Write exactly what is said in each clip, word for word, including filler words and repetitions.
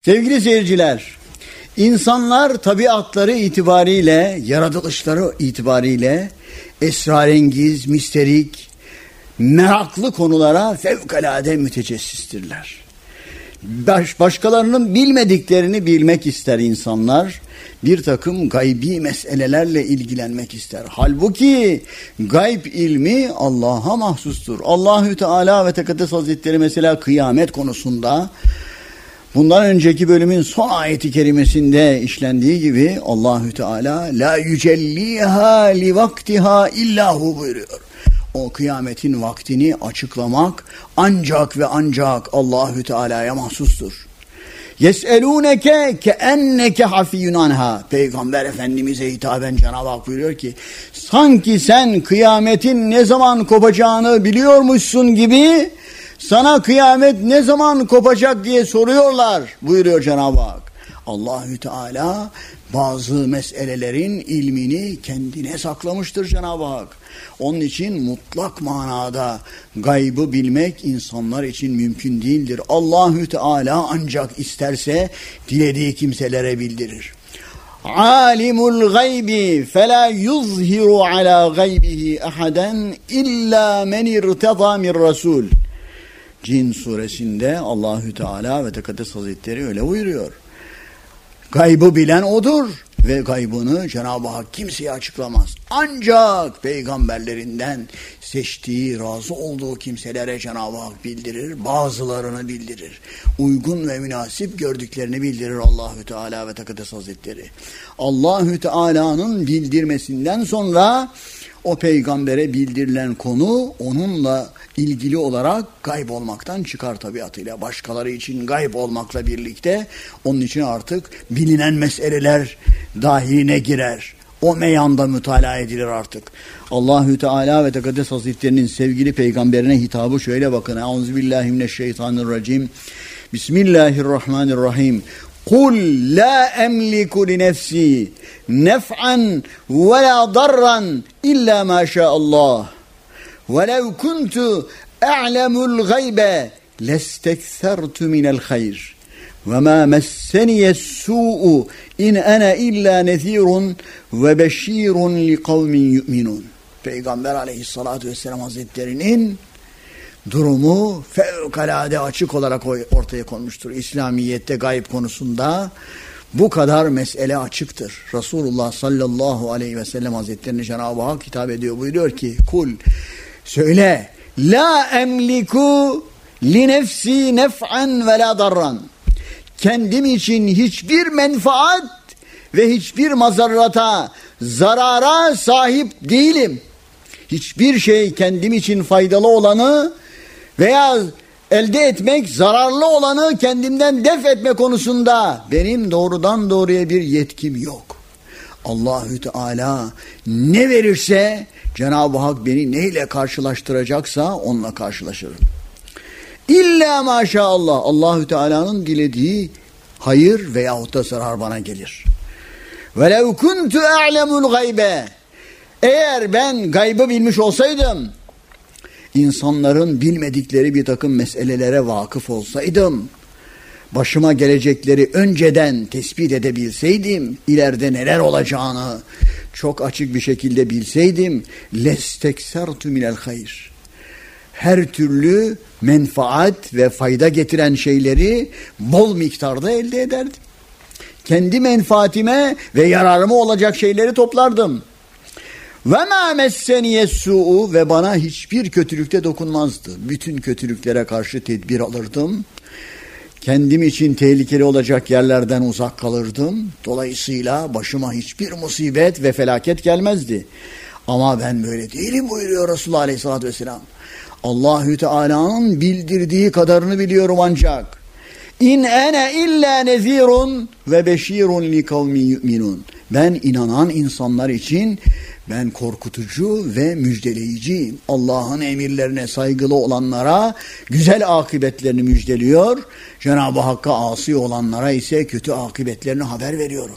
Sevgili seyirciler, insanlar tabiatları itibariyle, yaratılışları itibariyle esrarengiz, misterik, meraklı konulara fevkalade mütecessistirler. Baş, başkalarının bilmediklerini bilmek ister insanlar. Bir takım gaybi meselelerle ilgilenmek ister. Halbuki gayb ilmi Allah'a mahsustur. Allahü Teala ve Tekaddes Hazretleri mesela kıyamet konusunda, bundan önceki bölümün son ayeti kerimesinde işlendiği gibi Allahü Teala la yücelliha li vaktiha illahu buyuruyor. O kıyametin vaktini açıklamak ancak ve ancak Allahü Teala'ya mahsustur. Yes'elûneke keenneke hafiyyun anha. Peygamber Efendimiz'e hitaben Cenab-ı Hak buyuruyor ki, sanki sen kıyametin ne zaman kopacağını biliyormuşsun gibi sana kıyamet ne zaman kopacak diye soruyorlar buyuruyor Cenab-ı Hak. Allahü Teala bazı meselelerin ilmini kendine saklamıştır Cenab-ı Hak. Onun için mutlak manada gaybı bilmek insanlar için mümkün değildir. Allahü Teala ancak isterse dilediği kimselere bildirir. Alimul gaybi fela yuzhiru ala gaybihi ahaden illa men irtada min rasul. Cin suresinde Allahü Teala ve Tekaddes Hazretleri öyle buyuruyor. Gaybı bilen odur ve gaybını Cenab-ı Hak kimseye açıklamaz. Ancak peygamberlerinden seçtiği, razı olduğu kimselere Cenab-ı Hak bildirir, bazılarını bildirir. Uygun ve münasip gördüklerini bildirir Allahü Teala ve Tekaddes Hazretleri. Allahü Teala'nın bildirmesinden sonra o peygambere bildirilen konu onunla ilgili olarak gayb olmaktan çıkar tabiatıyla. Başkaları için gayb olmakla birlikte onun için artık bilinen meseleler dahiline girer. O meyanda mütalaa edilir artık. Allahü Teala ve Tekaddes Hazretlerinin sevgili peygamberine hitabı şöyle bakın. Euzubillahimineşşeytanirracim. Bismillahirrahmanirrahim. Kul la emliku li nefsi nef'an ve la darran illa ma şa'allah. Ve lev kuntu a'lemul gaybe lesteksertu minel hayr. Ve ma messeniye's su'u in ana illa nezirun ve beşirun li kavmin yu'minun. Peygamber Aleyhissalatu vesselam Hazretlerinin durumu fevkalade açık olarak ortaya konmuştur. İslamiyet'te gayb konusunda bu kadar mesele açıktır. Resulullah sallallahu aleyhi ve sellem Hazretlerine Cenab-ı Hak hitap ediyor. Buyuruyor ki, kul, söyle, la emliku li nefsi nef'an ve la darran. Kendim için hiçbir menfaat ve hiçbir mazarrata, zarara sahip değilim. Hiçbir şey kendim için faydalı olanı veya elde etmek, zararlı olanı kendimden def etme konusunda benim doğrudan doğruya bir yetkim yok. Allahü Teala ne verirse Cenab-ı Hak beni neyle karşılaştıracaksa onunla karşılaşırım. İlla maşallah, Allahü Teala'nın dilediği hayır veyahut da zarar bana gelir. Ve lev kuntu a'lemul gaybe. Eğer ben gaybı bilmiş olsaydım, insanların bilmedikleri bir takım meselelere vakıf olsaydım, başıma gelecekleri önceden tespit edebilseydim, ileride neler olacağını çok açık bir şekilde bilseydim, lesteksertu minel hayr. Her türlü menfaat ve fayda getiren şeyleri bol miktarda elde ederdim. Kendi menfaatime ve yararıma olacak şeyleri toplardım. Ve ma messeniyes su'u, ve bana hiçbir kötülükte dokunmazdı. Bütün kötülüklere karşı tedbir alırdım. Kendim için tehlikeli olacak yerlerden uzak kalırdım. Dolayısıyla başıma hiçbir musibet ve felaket gelmezdi. Ama ben böyle değilim buyuruyor Resulullah Aleyhisselatü Vesselam. Allahü Teala'nın bildirdiği kadarını biliyorum ancak. İn ene illa nezirun ve beşirun li kavmin yu'minun. Ben inanan insanlar için ben korkutucu ve müjdeleyiciyim. Allah'ın emirlerine saygılı olanlara güzel akıbetlerini müjdeliyor. Cenab-ı Hakk'a asi olanlara ise kötü akıbetlerini haber veriyorum.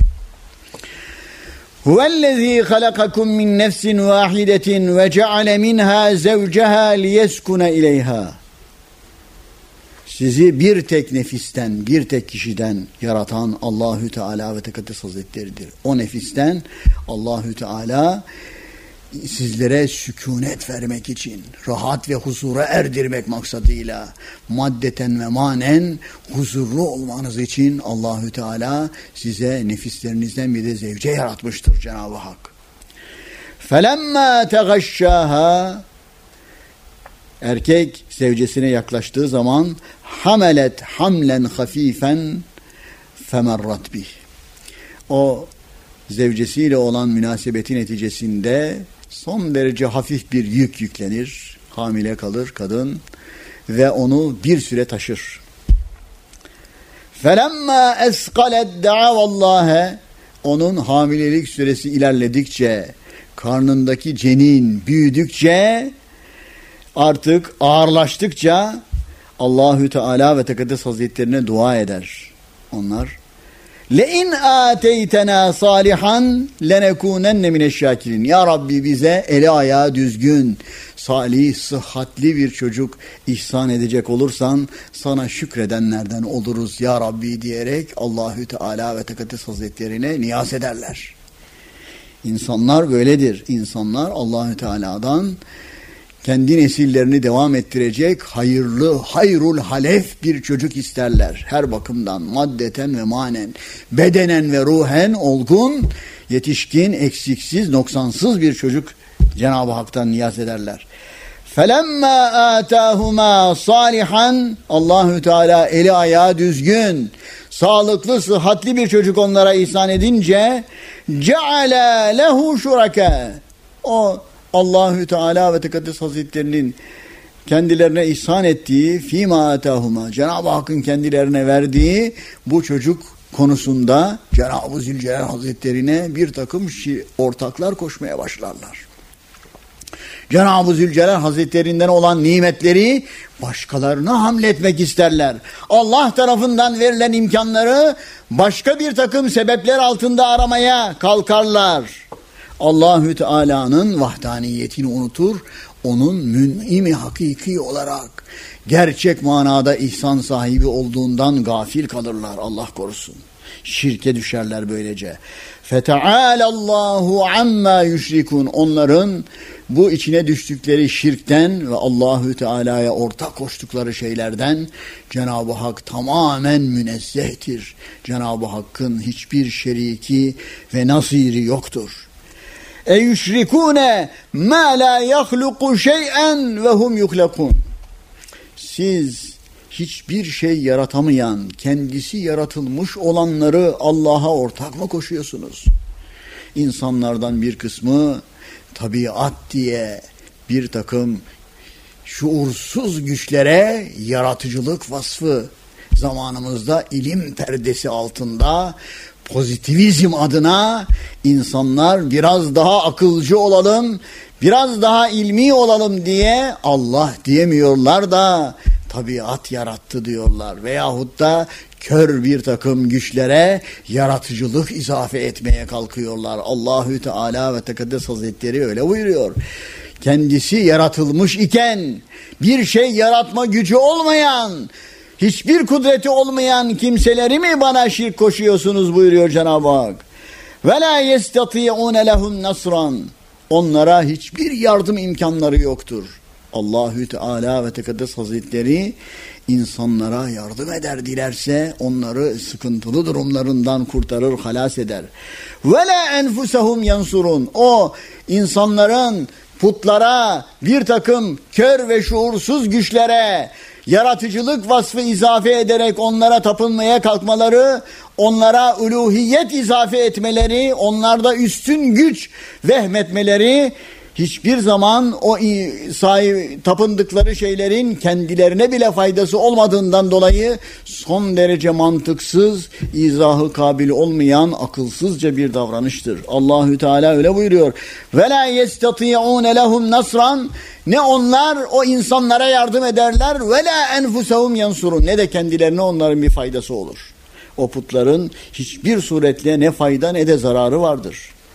Huvellezî halakakum min nefsin vâhidetin ve ceale minhâ zevceha liyeskune ileyhâ. sizi bir tek nefisten, bir tek kişiden yaratan Allahü Teala ve Tekaddes Hazretleri'dir. O nefisten Allahü Teala sizlere sükunet vermek için, rahat ve huzura erdirmek maksadıyla, maddeten ve manen huzurlu olmanız için Allahü Teala size nefislerinizden bir de zevce yaratmıştır Cenab-ı Hak. فَلَمَّا تَغَشَّاهَا Erkek zevcesine yaklaştığı zaman hamelet hamlen hafifen femerrat bih. O zevcesiyle olan münasebeti neticesinde son derece hafif bir yük yüklenir. Hamile kalır kadın ve onu bir süre taşır. فَلَمَّا اَسْقَلَتْ دَعَوَ اللّٰهَ Onun hamilelik süresi ilerledikçe, karnındaki cenin büyüdükçe, artık ağırlaştıkça Allahü Teala ve Tekaddes Hazretlerine dua eder. Onlar لَاِنْ آتَيْتَنَا صَالِحًا لَنَكُونَنَّ مِنَ الشَّاكِرِينَ Ya Rabbi bize eli ayağı düzgün, salih, sıhhatli bir çocuk ihsan edecek olursan sana şükredenlerden oluruz ya Rabbi diyerek Allahü Teala ve Tekaddes Hazretlerine niyaz ederler. İnsanlar böyledir. İnsanlar Allahü Teala'dan kendi nesillerini devam ettirecek hayırlı, hayrul halef bir çocuk isterler. Her bakımdan maddeten ve manen, bedenen ve ruhen olgun, yetişkin, eksiksiz, noksansız bir çocuk Cenab-ı Hak'tan niyaz ederler. فَلَمَّا آتَاهُمَا صَالِحًا Allahü Teala eli ayağı düzgün, sağlıklı, sıhhatli bir çocuk onlara ihsan edince جَعَلَا لَهُ شُرَكَا O Allahü Teala ve Tekaddes Hazretlerinin kendilerine ihsan ettiği fîmâ âtâhumâ Cenab-ı Hakk'ın kendilerine verdiği bu çocuk konusunda Cenab-ı Zülcelal Hazretlerine bir takım ortaklar koşmaya başlarlar. Cenab-ı Zülcelal Hazretlerinden olan nimetleri başkalarına hamletmek isterler. Allah tarafından verilen imkanları başka bir takım sebepler altında aramaya kalkarlar. Allahü Teala'nın vahdaniyetini unutur, onun mün'imi hakiki olarak gerçek manada ihsan sahibi olduğundan gafil kalırlar. Allah korusun. Şirke düşerler böylece. فَتَعَالَ اللّٰهُ عَمَّا يُشْرِكُونَ Onların bu içine düştükleri şirkten ve Allahü Teala'ya ortak koştukları şeylerden Cenab-ı Hak tamamen münezzehtir. Cenab-ı Hakk'ın hiçbir şeriki ve nasiri yoktur. اَيُشْرِكُونَ مَا لَا يَخْلُقُ شَيْئًا وَهُمْ يُخْلَقُونَ Siz hiçbir şey yaratamayan, kendisi yaratılmış olanları Allah'a ortak mı koşuyorsunuz? İnsanlardan bir kısmı tabiat diye bir takım şuursuz güçlere yaratıcılık vasfı, zamanımızda ilim perdesi altında pozitivizm adına insanlar biraz daha akılcı olalım, biraz daha ilmi olalım diye Allah diyemiyorlar da tabiat yarattı diyorlar. Veyahut da kör bir takım güçlere yaratıcılık izafe etmeye kalkıyorlar. Allahü Teala ve Tekaddes Hazretleri öyle buyuruyor. Kendisi yaratılmış iken bir şey yaratma gücü olmayan, hiçbir kudreti olmayan kimseleri mi bana şirk koşuyorsunuz buyuruyor Cenab-ı Hak. وَلَا يَسْتَطِيعُونَ لَهُمْ نَصْرًا Onlara hiçbir yardım imkanları yoktur. Allahü Teala ve Tekaddes Hazretleri insanlara yardım eder dilerse onları sıkıntılı durumlarından kurtarır, halas eder. وَلَا أَنْفُسَهُمْ يَنْصُرُونَ O insanların putlara, bir takım kör ve şuursuz güçlere yaratıcılık vasfı izafe ederek onlara tapınmaya kalkmaları, onlara uluhiyet izafe etmeleri, onlarda üstün güç vehmetmeleri hiçbir zaman o sahip tapındıkları şeylerin kendilerine bile faydası olmadığından dolayı son derece mantıksız, izahı kabil olmayan akılsızca bir davranıştır. Allahü Teala öyle buyuruyor. Ve la yestati'un lehum nasran Ne onlar o insanlara yardım ederler ve la enfusahum yansurun ne de kendilerine onların bir faydası olur. O putların hiçbir suretle ne fayda ne de zararı vardır.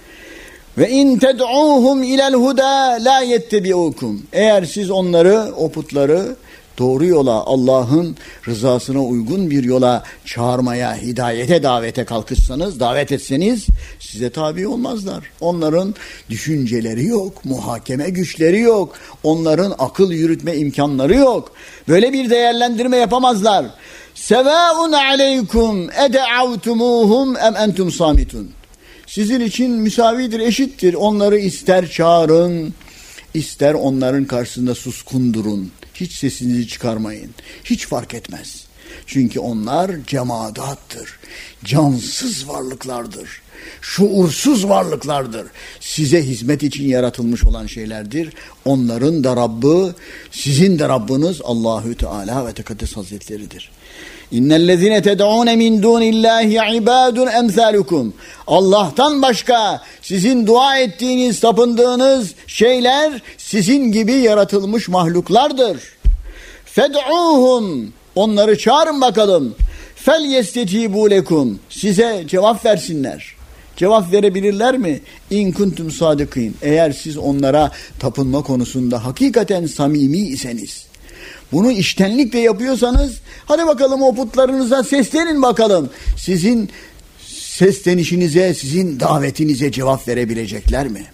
Ve in ted'uhum ilel huda la yettebi'ukum. Eğer siz onları, o putları doğru yola, Allah'ın rızasına uygun bir yola çağırmaya, hidayete, davete kalkışsanız, davet etseniz size tabi olmazlar. Onların düşünceleri yok, muhakeme güçleri yok, onların akıl yürütme imkanları yok. Böyle bir değerlendirme yapamazlar. Sevaun aleykum ed'avtumuhum em entum samitun. Sizin için müsavidir, eşittir. Onları ister çağırın, ister onların karşısında suskun durun. Hiç sesinizi çıkarmayın. Hiç fark etmez. Çünkü onlar cemadattır. Cansız varlıklardır. Şuursuz varlıklardır. Size hizmet için yaratılmış olan şeylerdir. Onların da Rabbı, sizin de Rabbiniz Allahü Teala ve Tekaddes Hazretleridir. İnnellezine ted'un min dunillahi ibadun emsalukum. Allah'tan başka sizin dua ettiğiniz, tapındığınız şeyler sizin gibi yaratılmış mahluklardır. Fed'uhum. Onları çağırın bakalım. Fel yestecibu lekum. Size cevap versinler. Cevap verebilirler mi? İn kuntum sadıkîn. Eğer siz onlara tapınma konusunda hakikaten samimi iseniz, bunu içtenlikle yapıyorsanız, hadi bakalım o putlarınıza seslenin bakalım. Sizin seslenişinize, sizin davetinize cevap verebilecekler mi?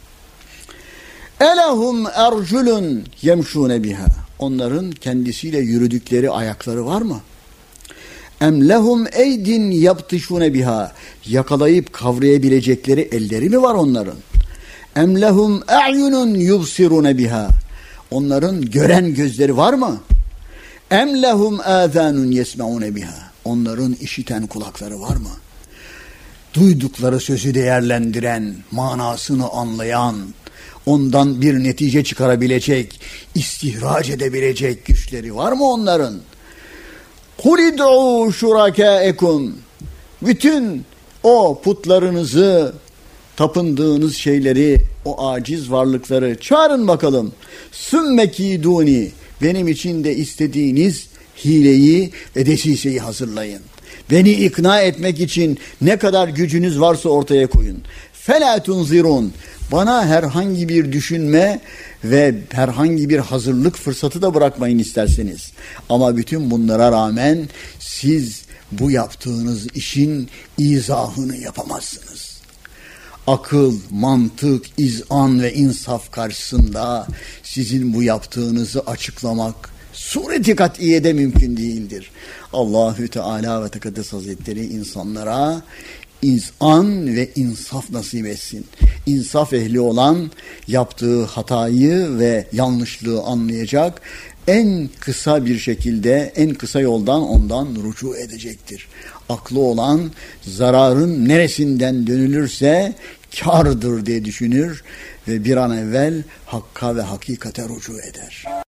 Elahum erculun yemşune biha. Onların kendisiyle yürüdükleri ayakları var mı? Em lehum eydin yaptışune biha. Yakalayıp kavrayabilecekleri elleri mi var onların? Em lehum a'yunun yubsirune biha. Onların gören gözleri var mı? Em lehum âzânun yesme'ûne biha. Onların işiten kulakları var mı? Duydukları sözü değerlendiren, manasını anlayan, ondan bir netice çıkarabilecek, istihraç edebilecek güçleri var mı onların? Kul id'û şurakâekum. Bütün o putlarınızı, tapındığınız şeyleri, o aciz varlıkları çağırın bakalım. Sümmekîdûni. Benim için de istediğiniz hileyi ve desiseyi hazırlayın. Beni ikna etmek için ne kadar gücünüz varsa ortaya koyun. فَلَا تُنْزِرُونَ. Bana herhangi bir düşünme ve herhangi bir hazırlık fırsatı da bırakmayın isterseniz. Ama bütün bunlara rağmen siz bu yaptığınız işin izahını yapamazsınız. Akıl, mantık, izan ve insaf karşısında sizin bu yaptığınızı açıklamak sureti kat'iyede mümkün değildir. Allahü Teala ve Tekaddes Hazretleri insanlara izan ve insaf nasip etsin. İnsaf ehli olan yaptığı hatayı ve yanlışlığı anlayacak, en kısa bir şekilde, en kısa yoldan ondan rücu edecektir. Aklı olan zararın neresinden dönülürse kârdır diye düşünür ve bir an evvel hakka ve hakikate rücu eder.